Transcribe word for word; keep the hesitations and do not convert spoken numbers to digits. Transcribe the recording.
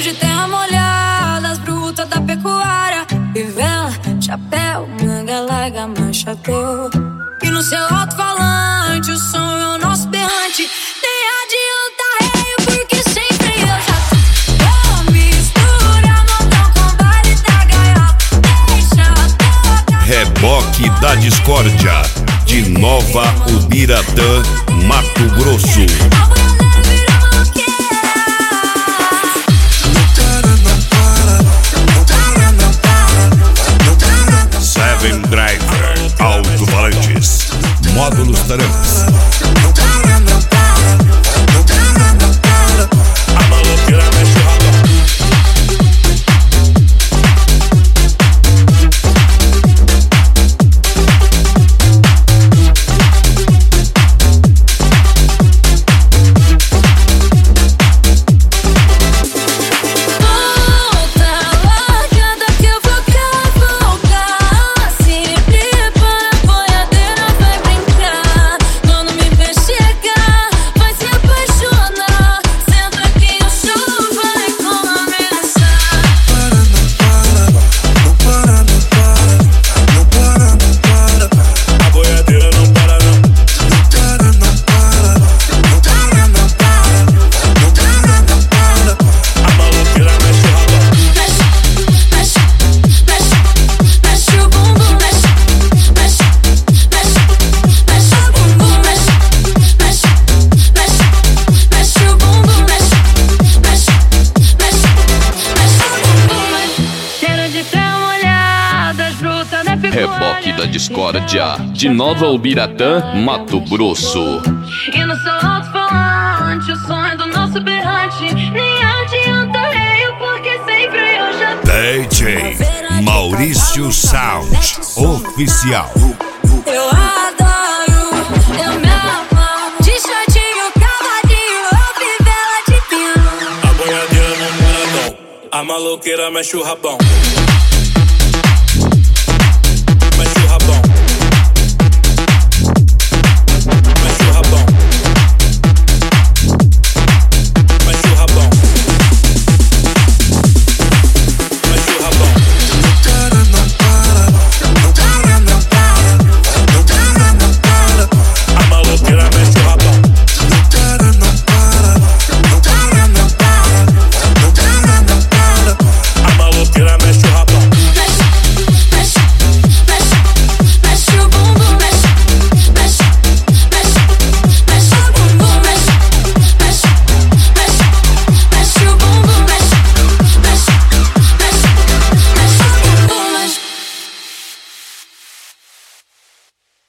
de terra molhada, as brutas da pecuária. Fivela, chapéu, manga larga, manchador. E no seu alto-falante o som é o nosso berrante. Nem adianta rei, porque sempre eu já tô. Vou misturar montão com baile da gaiola. Deixa tocar. Reboque da Discórdia, de Nova Ubiratã, Mato Grosso. Seven Driver, alto-falantes, módulos Taramps. Reboque da Discórdia, de Nova Ubiratã, Mato Grosso. E no seu alto-falante, o som é do nosso berrante. Nem adianta rei, porque sempre eu já tô. D J Maurício Sound Oficial. Eu adoro, eu me amarro. De shortinho, cavadinho, ou fivela de pino. A boiadeira não para não, a maloqueira mexe o rabão.